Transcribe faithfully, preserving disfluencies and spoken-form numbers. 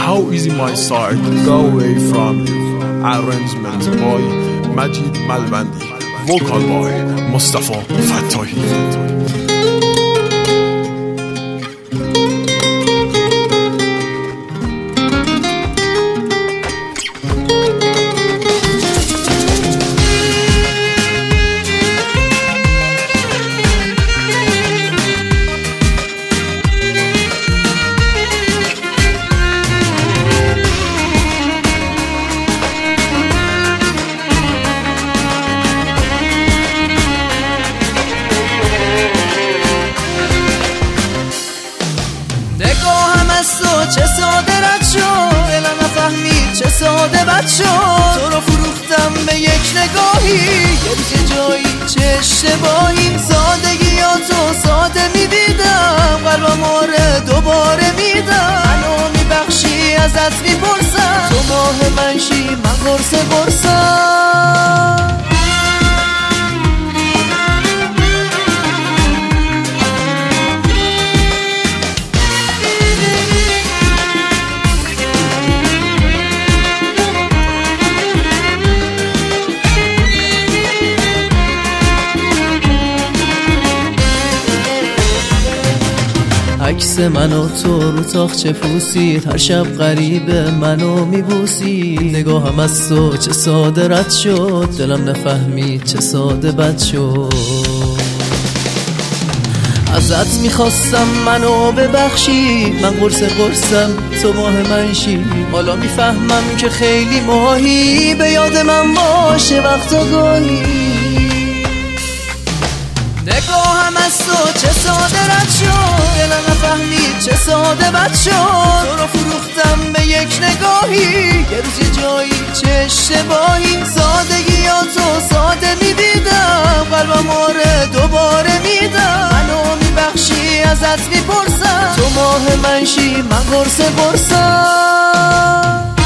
How easy my side go away from you. Arrangement by Majid Malbandi, vocal by Mustafa Fattahi. نگاهم از تو چه ساده رد شد، دلم نفهمید چه ساده بد شد. تو رو فروختم به یک نگاهی، یه روز جایی چه اشتباهی. سادگیاتو ساده میدیدم، قلبم آره دوباره میدم. منو میبخشی ازت میپرسم، تو ماه منشی من قرص قرصم. عکس من و تو رو تاخچه پوسید، هر شب غریب منو میبوسی. نگاهم از تو چه ساده رد شد، دلم نفهمید چه ساده بد شد. ازت میخواستم منو ببخشی، من قرص قرصم تو ماه منشی. حالا میفهمم که خیلی ماهی، به یاد من باشه وقتا گاهی. نگاهم از تو چه ساده رد شد، دلم نفهمید چه ساده بد شد. تو رو فروختم به یک نگاهی، یه روز یه جایی چه اشتباهی. سادگیاتو ساده میدیدم، قلبم آره دوباره میدم. منو میبخشی ازت میپرسم، تو ماه منشی من قرص قرصم.